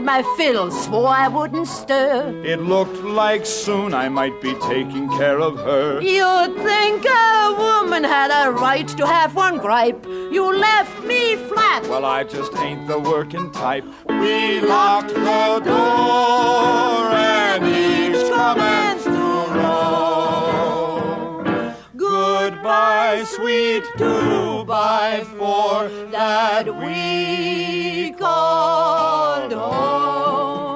my fill, swore I wouldn't stir. It looked like soon I might be taking care of her. You'd think a woman had a right to have one gripe. You left me flat. Well, I just ain't the working type. We locked the door and each commenced to row. Goodbye, sweet 2x4 that we called home.